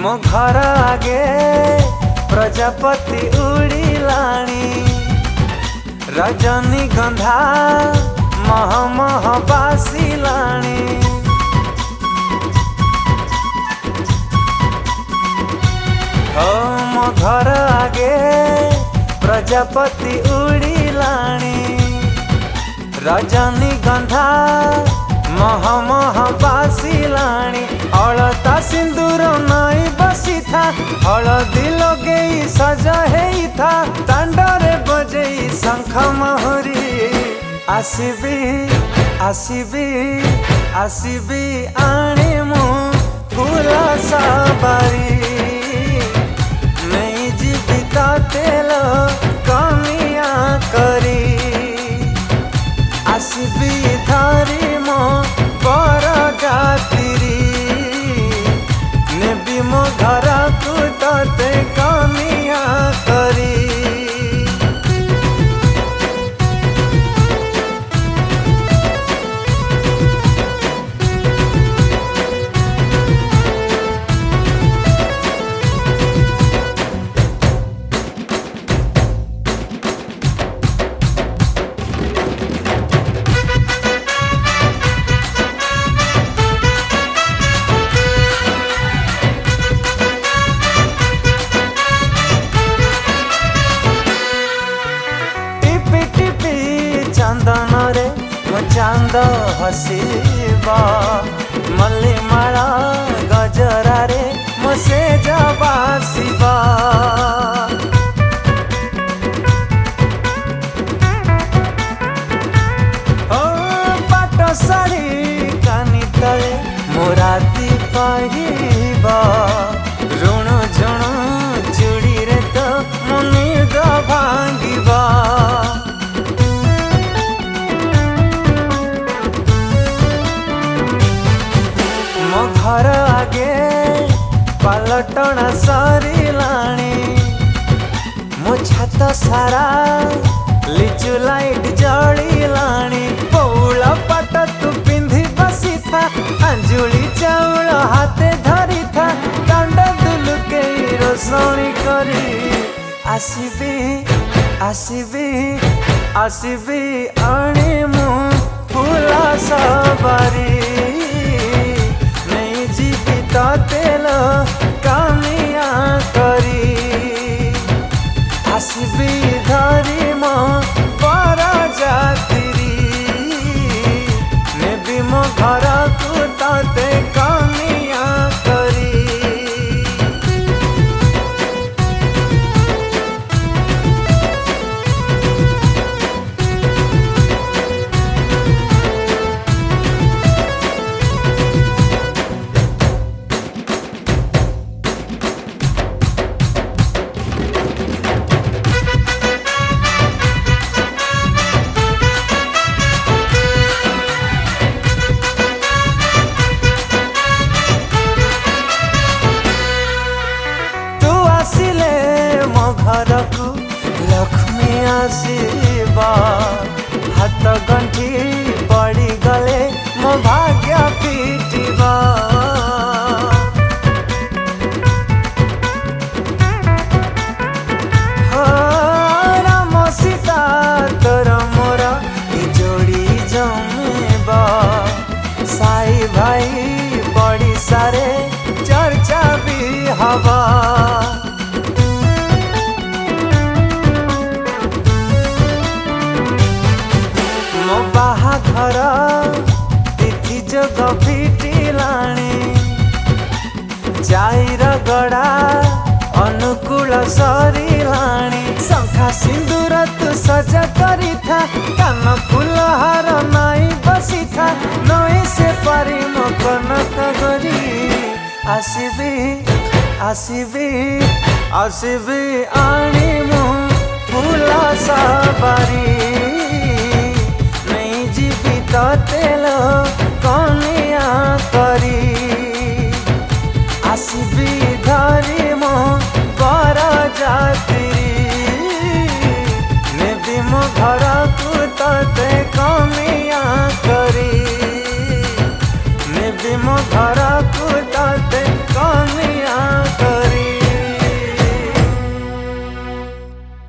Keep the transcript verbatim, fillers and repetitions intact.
मो घर आगे प्रजापति उड़िलाणी रजनीगंधा मह मह बासिलाणी हो मो घर आगे प्रजापति उड़िलाणी रजनीगंधा मह मह बासिलाणी अलता सिंदूर नई बसी था हलदी लगे सज हेई था तांडरे बजेई शंख महुरी आसबी आसबी आसबी आने मु फूल साबारी नहीं जीवित तेल कमिया करी आसबी धरी मो पर गातिरी नेबी मो घर को तते कमिया करी चंदन रे मो चांद हसीबा मल्लीमाला गजरा रे मो से बासिबा ओ पाट साड़ी कानी तले मो राती पहिबा ऋण झुण चूड़ी रे तो मो निद भांगिबा मो घर आगे पलटना सरिलाणी मो छत सारा लिचु लाइट जड़िलाणी पौला पाट तू पिंधि बसी था अंजुली चाउल हाथे धरी था दांड दुलुके रोसणी करी आसबी आसबी आसबी आने मु फूला सवारी जीवित तेल कमिया करी आसबी धरी मो पर जातिरी नेबी मो घर को तते कमिया करी घर को लक्ष्मी आसीबा हाथ गंठी पड़ी गले मो भाग्य पीटिबा हो राम सीता तोर मोर जोड़ी जमेबा साई भाई बड़ी सारे चर्चा भी हवा मो बाहाघर तिथि जोग फिटिलाणी जाइर गड़ा अनुकूल सरिलाणी शंखा सिंदूर तू सज करी था कान फूल हार नाई बसी था नई से पारी मो कनक गरी आसबी आसबी आसबी आनी मु